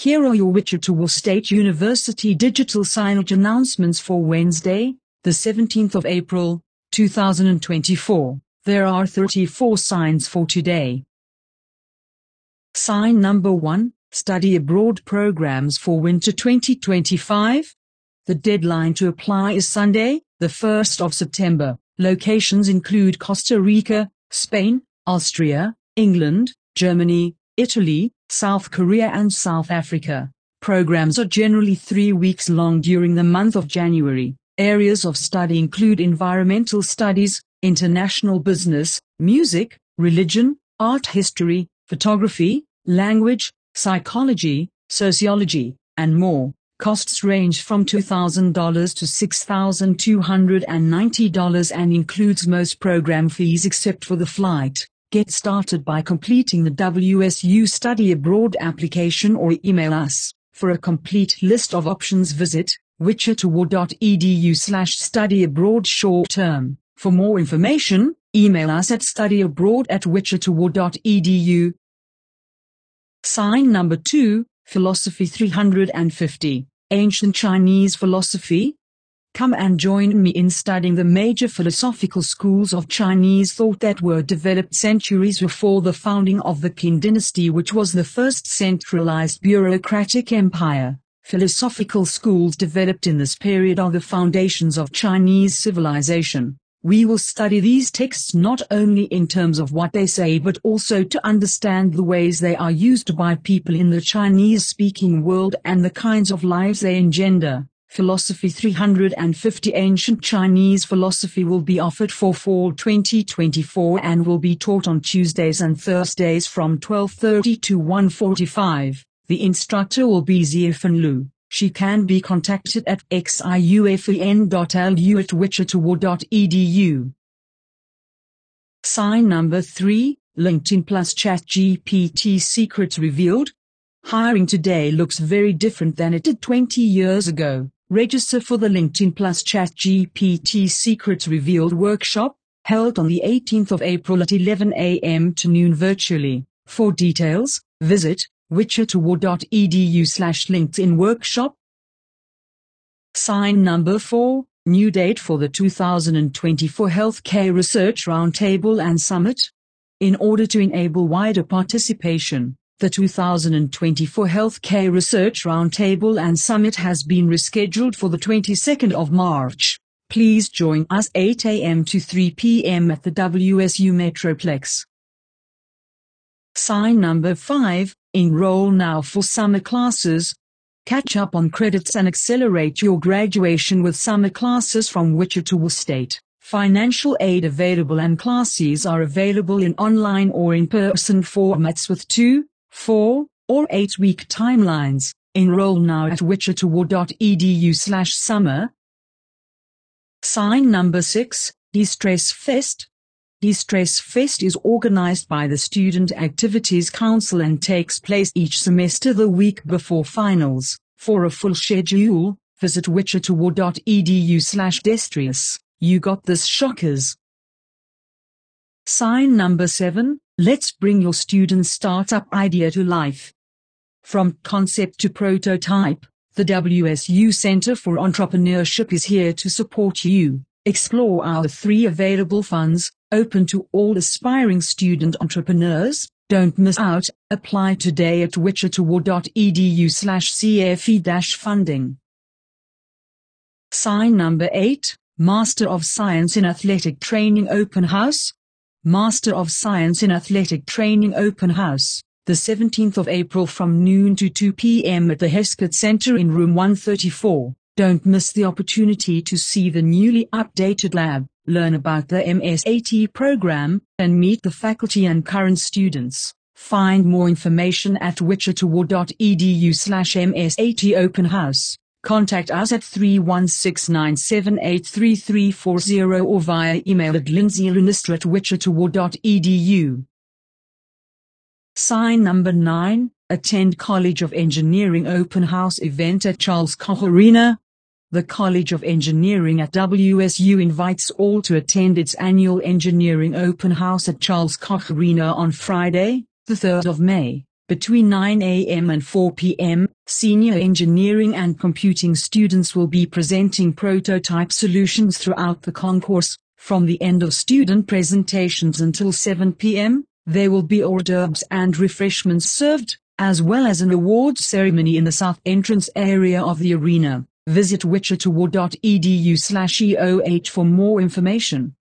Here are your Wichita State University digital signage announcements for Wednesday, the 17th of April, 2024. There are 34 signs for today. Sign number 1, Study Abroad Programs for Winter 2025. The deadline to apply is Sunday, the 1st of September. Locations include Costa Rica, Spain, Austria, England, Germany, Italy, South Korea and South Africa. Programs are generally 3 weeks long during the month of January. Areas of study include environmental studies, international business, music, religion, art history, photography, language, psychology, sociology, and more. Costs range from $2,000 to $6,290 and includes most program fees except for the flight. Get started by completing the WSU Study Abroad application or email us. For a complete list of options, visit wichita.edu/studyabroad short-term. For more information, email us at studyabroad@wichita.edu. Sign number 2, Philosophy 350, Ancient Chinese Philosophy. Come and join me in studying the major philosophical schools of Chinese thought that were developed centuries before the founding of the Qing dynasty, which was the first centralized bureaucratic empire. Philosophical schools developed in this period are the foundations of Chinese civilization. We will study these texts not only in terms of what they say but also to understand the ways they are used by people in the Chinese-speaking world and the kinds of lives they engender. Philosophy 350 Ancient Chinese Philosophy will be offered for fall 2024 and will be taught on Tuesdays and Thursdays from 12:30 to 1:45. The instructor will be Ziafen Lu. She can be contacted at xiufen.lu@wichita.edu. Sign number 3, LinkedIn Plus ChatGPT Secrets Revealed. Hiring today looks very different than it did 20 years ago. Register for the LinkedIn Plus ChatGPT Secrets Revealed workshop, held on the 18th of April at 11 a.m. to noon virtually. For details, visit wichita.edu/LinkedIn workshop. Sign number 4, new date for the 2024 Healthcare Research Roundtable and Summit. In order to enable wider participation, the 2024 Healthcare Research Roundtable and Summit has been rescheduled for the 22nd of March. Please join us 8 a.m. to 3 p.m. at the WSU Metroplex. Sign number 5, enroll now for summer classes. Catch up on credits and accelerate your graduation with summer classes from Wichita State. Financial aid available and classes are available in online or in-person formats with 2, 4, or 8-week timelines. Enroll now at wichita.edu/summer. Sign number 6, De-Stress Fest. De-Stress Fest is organized by the Student Activities Council and takes place each semester the week before finals. For a full schedule, visit wichita.edu/destress. You got this, shockers. Sign number 7, let's bring your student startup idea to life. From concept to prototype, the WSU Center for Entrepreneurship is here to support you. Explore our 3 available funds, open to all aspiring student entrepreneurs. Don't miss out. Apply today at wichita.edu/CFE-funding. Sign number 8, Master of Science in Athletic Training Open House. Master of Science in Athletic Training Open House, the 17th of April from noon to 2 p.m. at the Heskett Center in room 134. Don't miss the opportunity to see the newly updated lab, learn about the MSAT program, and meet the faculty and current students. Find more information at wichita.edu/MSAT Open House. Contact us at 316-978-3340 or via email at lindsay@wichita.edu. Sign number 9, attend College of Engineering Open House event at Charles Koch Arena. The College of Engineering at WSU invites all to attend its annual Engineering Open House at Charles Koch Arena on Friday, the 3rd of May. Between 9 a.m. and 4 p.m., senior engineering and computing students will be presenting prototype solutions throughout the concourse. From the end of student presentations until 7 p.m., there will be hors d'oeuvres and refreshments served, as well as an awards ceremony in the south entrance area of the arena. Visit wichita.edu/EOH for more information.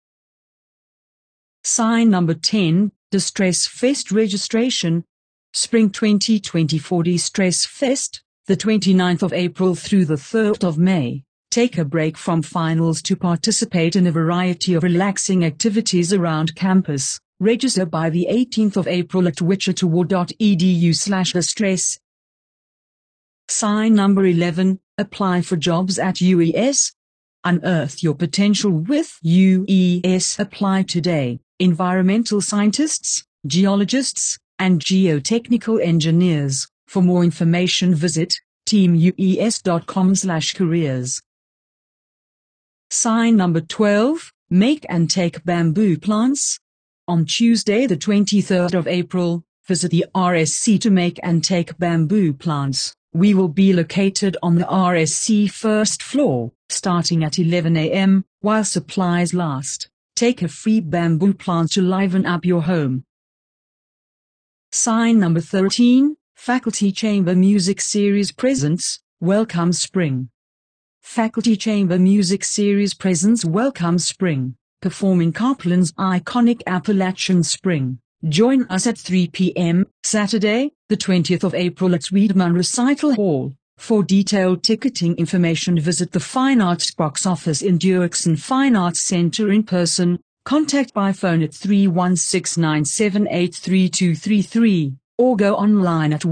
Sign number 10, Distress Fest registration. Spring 2024 Distress Fest, the 29th of April through the 3rd of May. Take a break from finals to participate in a variety of relaxing activities around campus. Register by the 18th of April at wichita.edu/distress. Sign number 11, apply for jobs at UES. Unearth your potential with UES. Apply today. Environmental scientists, geologists, and geotechnical engineers. For more information visit teamues.com/careers. Sign number 12, make and take bamboo plants. On Tuesday the 23rd of April, visit the RSC to make and take bamboo plants. We will be located on the RSC first floor, starting at 11 a.m., while supplies last. Take a free bamboo plant to liven up your home. Sign number 13, Faculty Chamber Music Series presents Welcome Spring. Faculty Chamber Music Series presents Welcome Spring, performing Copland's iconic Appalachian Spring. Join us at 3 p.m. Saturday, the 20th of April at Wiedemann Recital Hall. For detailed ticketing information visit the Fine Arts Box office in Duerksen Fine Arts Center in person. Contact by phone at 316-978-3233, or go online at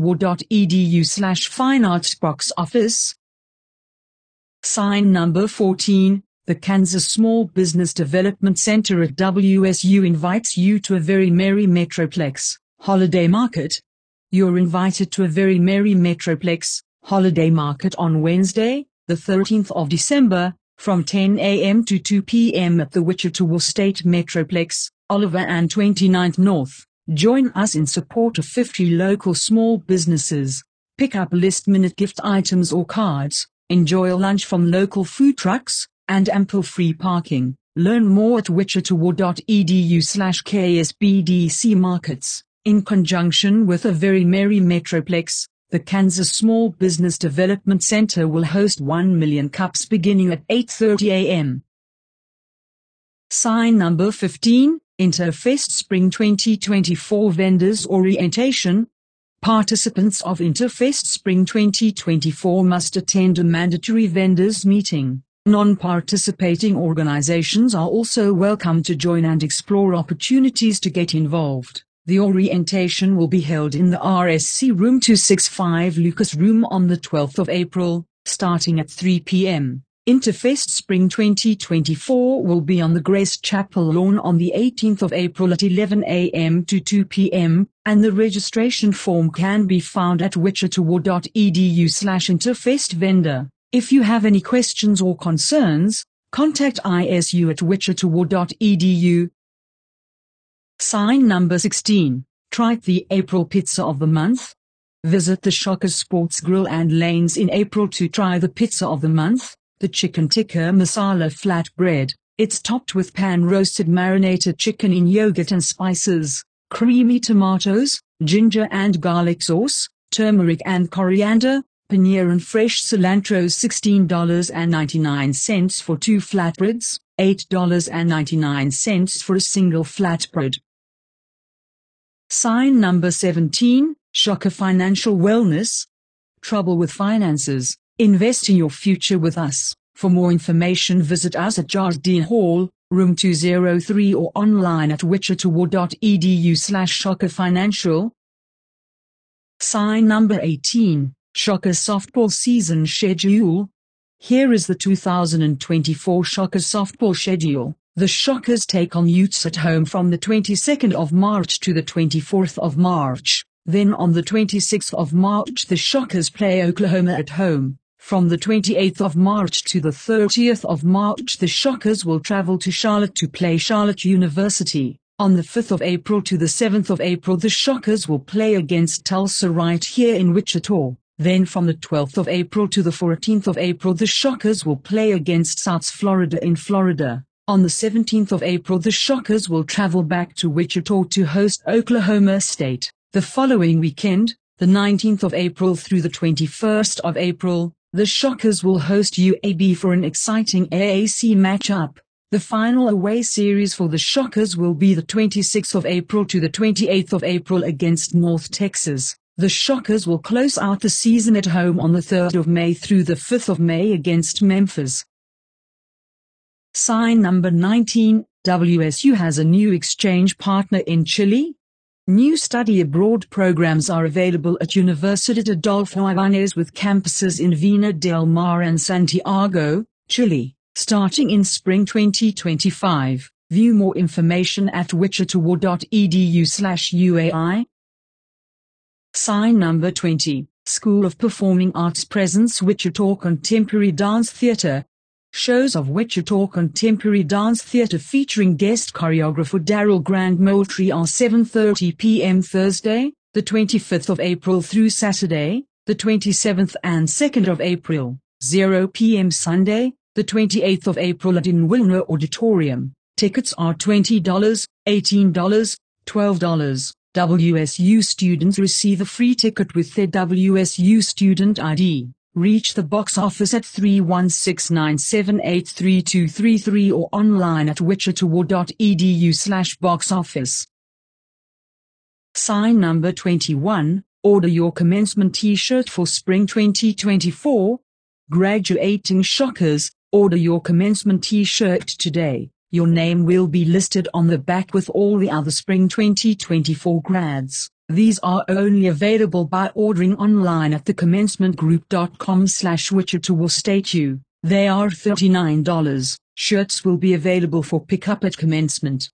wichita.edu/fineartsboxoffice. Sign number 14, the Kansas Small Business Development Center at WSU invites you to a very merry Metroplex holiday market. You're invited to a very merry Metroplex holiday market on Wednesday, the 13th of December, from 10 a.m. to 2 p.m. at the Wichita State Metroplex, Oliver and 29th North. Join us in support of 50 local small businesses. Pick up last-minute gift items or cards, enjoy a lunch from local food trucks, and ample free parking. Learn more at wichita.edu/KSBDC Markets. In conjunction with a very merry Metroplex, the Kansas Small Business Development Center will host 1 million cups beginning at 8:30 a.m. Sign number 15, Interfest Spring 2024 Vendors Orientation. Participants of Interfest Spring 2024 must attend a mandatory vendors meeting. Non-participating organizations are also welcome to join and explore opportunities to get involved. The orientation will be held in the RSC Room 265 Lucas Room on the 12th of April, starting at 3 p.m. Interfest Spring 2024 will be on the Grace Chapel lawn on the 18th of April at 11 a.m. to 2 p.m., and the registration form can be found at wichita.edu/interfestvendor. If you have any questions or concerns, contact ISU at wichita.edu. Sign number 16, try the April Pizza of the Month. Visit the Shockers Sports Grill and Lanes in April to try the Pizza of the Month, the Chicken Tikka Masala Flatbread. It's topped with pan-roasted marinated chicken in yogurt and spices, creamy tomatoes, ginger and garlic sauce, turmeric and coriander, paneer and fresh cilantro. $16.99 for 2 flatbreads, $8.99 for a single flatbread. Sign number 17, Shocker Financial Wellness. Trouble with finances? Invest in your future with us. For more information visit us at Jardine Hall, room 203, or online at wichita.edu/shockerfinancial. Sign number 18, Shocker Softball Season Schedule. Here is the 2024 Shocker Softball Schedule. The Shockers take on Utes at home from the 22nd of March to the 24th of March. Then on the 26th of March the Shockers play Oklahoma at home. From the 28th of March to the 30th of March the Shockers will travel to Charlotte to play Charlotte University. On the 5th of April to the 7th of April, the Shockers will play against Tulsa right here in Wichita. Then from the 12th of April to the 14th of April, the Shockers will play against South Florida in Florida. On the 17th of April, the Shockers will travel back to Wichita to host Oklahoma State. The following weekend, the 19th of April through the 21st of April, the Shockers will host UAB for an exciting AAC matchup. The final away series for the Shockers will be the 26th of April to the 28th of April against North Texas. The Shockers will close out the season at home on the 3rd of May through the 5th of May against Memphis. Sign number 19, WSU has a new exchange partner in Chile. New study abroad programs are available at Universidad Adolfo Ibáñez with campuses in Vina del Mar and Santiago, Chile, starting in spring 2025. View more information at wichita.edu/UAI. Sign number 20, School of Performing Arts presents Wichita Contemporary Dance Theatre. Shows of Wichita Contemporary Dance Theatre featuring guest choreographer Daryl Grand Moultrie are 7:30 p.m. Thursday, the 25th of April through Saturday, the 27th and 2nd of April, 0 p.m. Sunday, the 28th of April at Inwilna Auditorium. Tickets are $20, $18, $12. WSU students receive a free ticket with their WSU student ID. Reach the box office at 316-978-3233 or online at wichita.edu/boxoffice. Sign number 21, order your commencement t-shirt for spring 2024. Graduating Shockers, order your commencement t-shirt today. Your name will be listed on the back with all the other spring 2024 grads. These are only available by ordering online at thecommencementgroup.com/Wichita will state you. They are $39. Shirts will be available for pickup at commencement.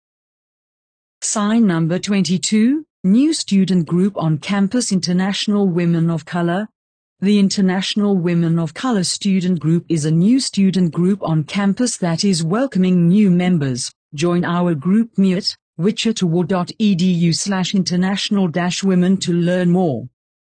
Sign number 22, new student group on campus, International Women of Color. The International Women of Color student group is a new student group on campus that is welcoming new members. Join our group at wichita.edu/international-women to learn more.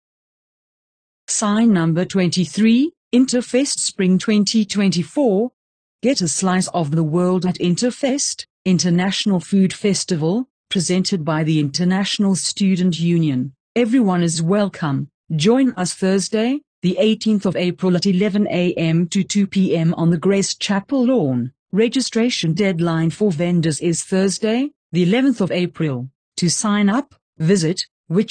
Sign number 23, Interfest Spring 2024. Get a slice of the world at Interfest, International Food Festival, presented by the International Student Union. Everyone is welcome. Join us Thursday, the 18th of April at 11 a.m. to 2 p.m. on the Grace Chapel lawn. Registration deadline for vendors is Thursday, the 11th of April. To sign up, visit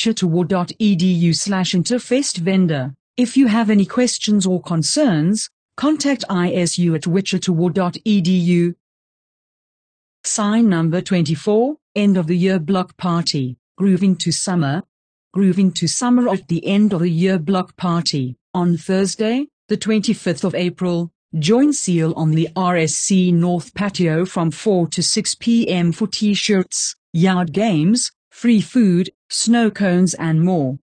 wichita.edu/interfestvendor. If you have any questions or concerns, contact ISU at wichita.edu. Sign number 24, end of the year block party, Grooving to Summer. Grooving to Summer at the end of the year block party. On Thursday, the 25th of April, join Seal on the RSC North patio from 4 to 6 p.m. for t-shirts, yard games, free food, snow cones and more.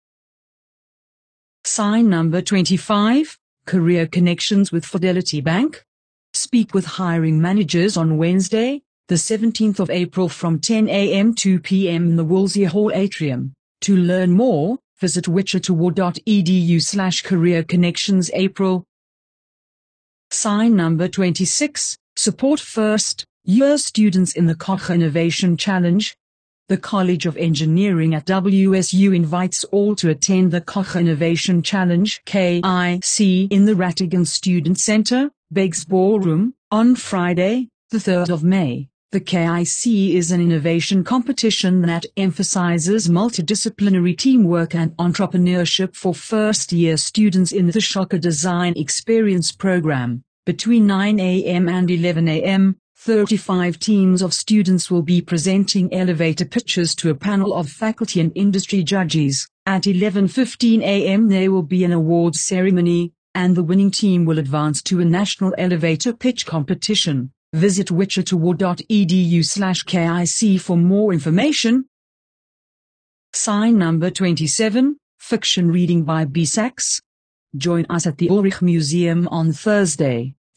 Sign number 25, Career Connections with Fidelity Bank. Speak with hiring managers on Wednesday, the 17th of April from 10 a.m. to 2 p.m. in the Woolsey Hall atrium. To learn more, visit wichita.edu/Career Connections April. Sign number 26, Support First Year Students in the Koch Innovation Challenge. The College of Engineering at WSU invites all to attend the Koch Innovation Challenge (KIC) in the Rattigan Student Center, Beggs Ballroom, on Friday, the 3rd of May. The KIC is an innovation competition that emphasizes multidisciplinary teamwork and entrepreneurship for first-year students in the Shocker Design Experience program. Between 9 a.m. and 11 a.m., 35 teams of students will be presenting elevator pitches to a panel of faculty and industry judges. At 11:15 a.m. there will be an awards ceremony, and the winning team will advance to a national elevator pitch competition. Visit wichita.edu/KIC for more information. Sign number 27, Fiction Reading by B. Sachs. Join us at the Ulrich Museum on Thursday,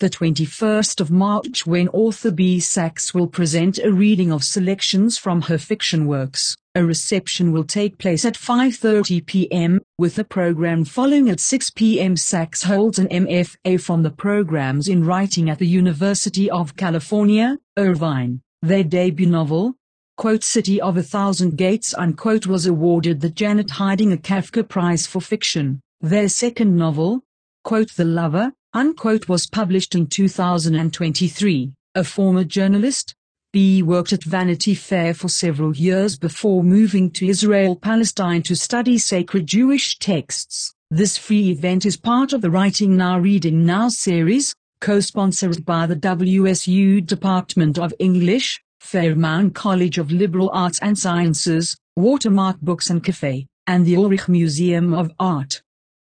the 21st of March, when author B. Sachs will present a reading of selections from her fiction works. A reception will take place at 5:30 p.m., with the program following at 6 p.m. Sachs holds an MFA from the programs in writing at the University of California, Irvine. Their debut novel, quote, City of a Thousand Gates, unquote, was awarded the Janet Hiding a Kafka Prize for Fiction. Their second novel, quote, The Lover, unquote, was published in 2023. A former journalist, B worked at Vanity Fair for several years before moving to Israel-Palestine to study sacred Jewish texts. This free event is part of the Writing Now Reading Now series, co-sponsored by the WSU Department of English, Fairmount College of Liberal Arts and Sciences, Watermark Books and Cafe, and the Ulrich Museum of Art.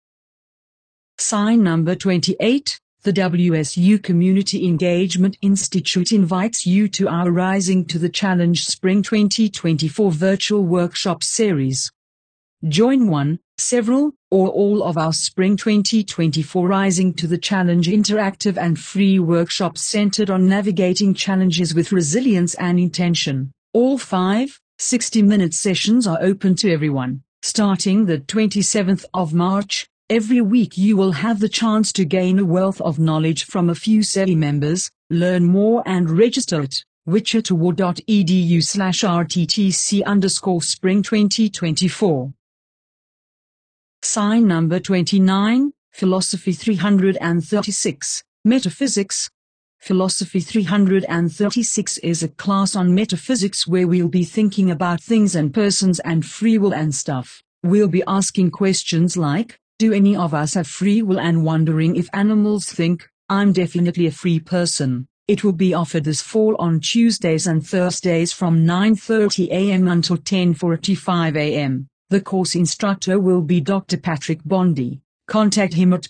Sign number 28. The WSU Community Engagement Institute invites you to our Rising to the Challenge Spring 2024 virtual workshop series. Join one, several, or all of our Spring 2024 Rising to the Challenge interactive and free workshops centered on navigating challenges with resilience and intention. All 5 60-minute sessions are open to everyone. Starting the 27th of March, every week you will have the chance to gain a wealth of knowledge from a few SEI members. Learn more and register at wichita.edu/rttc_spring 2024. Sign number 29, Philosophy 336, Metaphysics. Philosophy 336 is a class on metaphysics where we'll be thinking about things and persons and free will and stuff. We'll be asking questions like, do any of us have free will, and wondering if animals think. I'm definitely a free person. It will be offered this fall on Tuesdays and Thursdays from 9:30 a.m. until 10:45 a.m. The course instructor will be Dr. Patrick Bondi. Contact him at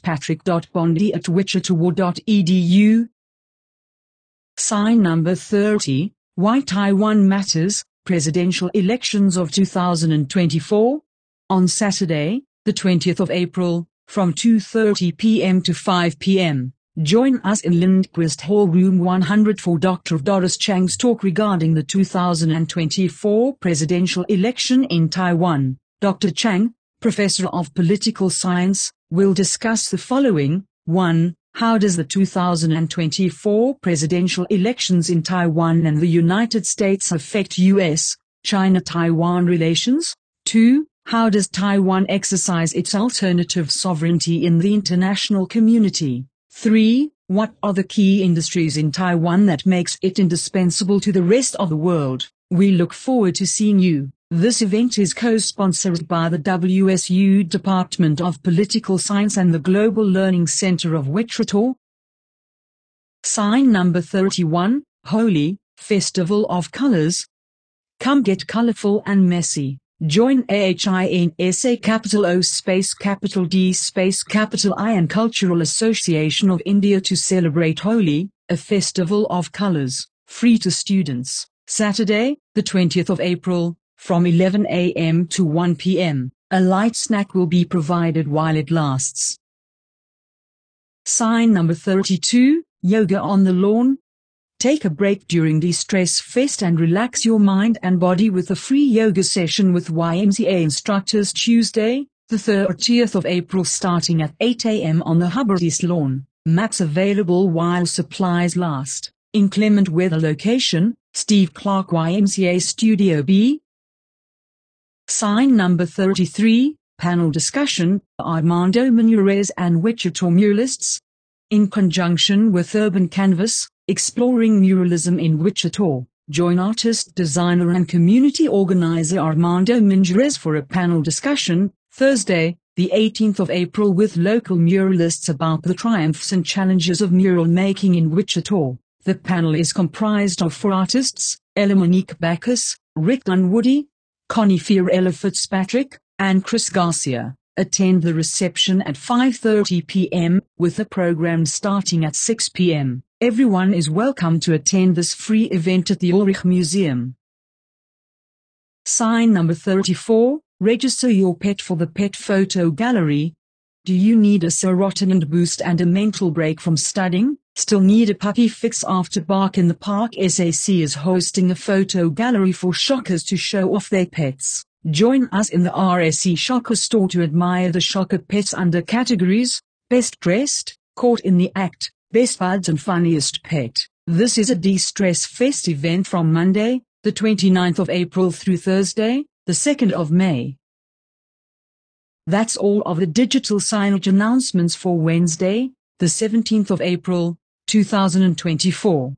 patrick.bondi@wichita.edu. Sign number 30, Why Taiwan Matters, Presidential Elections of 2024. On Saturday, the 20th of April, from 2:30 p.m. to 5 p.m., join us in Lindquist Hall Room 100 for Dr. Doris Chang's talk regarding the 2024 presidential election in Taiwan. Dr. Chang, Professor of Political Science, will discuss the following. 1. How does the 2024 presidential elections in Taiwan and the United States affect U.S.-China-Taiwan relations? 2. How does Taiwan exercise its alternative sovereignty in the international community? 3. What are the key industries in Taiwan that makes it indispensable to the rest of the world? We look forward to seeing you. This event is co-sponsored by the WSU Department of Political Science and the Global Learning Center of Wichita. Sign number 31, Holi, Festival of Colors. Come get colorful and messy. Join AHINSA capital O space capital D space capital I and Cultural Association of India to celebrate Holi, a festival of colors, free to students. Saturday, the 20th of April, from 11 a.m. to 1 p.m. A light snack will be provided while it lasts. Sign number 32, Yoga on the Lawn. Take a break during the Stress Fest and relax your mind and body with a free yoga session with YMCA instructors Tuesday, the 30th of April starting at 8 a.m. on the Hubbard East lawn. Mats available while supplies last. Inclement weather location, Steve Clark YMCA Studio B. Sign number 33, Panel Discussion, Armando Manures and Wichita Muralists. In conjunction with Urban Canvas, Exploring Muralism in Wichita, join artist, designer and community organizer Armando Manures for a panel discussion, Thursday, the 18th of April with local muralists about the triumphs and challenges of mural making in Wichita. The panel is comprised of 4 artists, Ella Monique Bacchus, Rick Dunwoody, Connie Fiorella Fitzpatrick, and Chris Garcia. Attend the reception at 5:30 p.m., with the program starting at 6 p.m. Everyone is welcome to attend this free event at the Ulrich Museum. Sign number 34, Register your pet for the Pet Photo Gallery. Do you need a serotonin boost and a mental break from studying? Still need a puppy fix after Bark in the Park? SAC is hosting a photo gallery for shockers to show off their pets. Join us in the RSC Shocker store to admire the shocker pets under categories: Best Dressed, Caught in the Act, Best Buds and Funniest Pet. This is a de-stress fest event from Monday, the 29th of April through Thursday, the 2nd of May. That's all of the digital signage announcements for Wednesday, the 17th of April, 2024.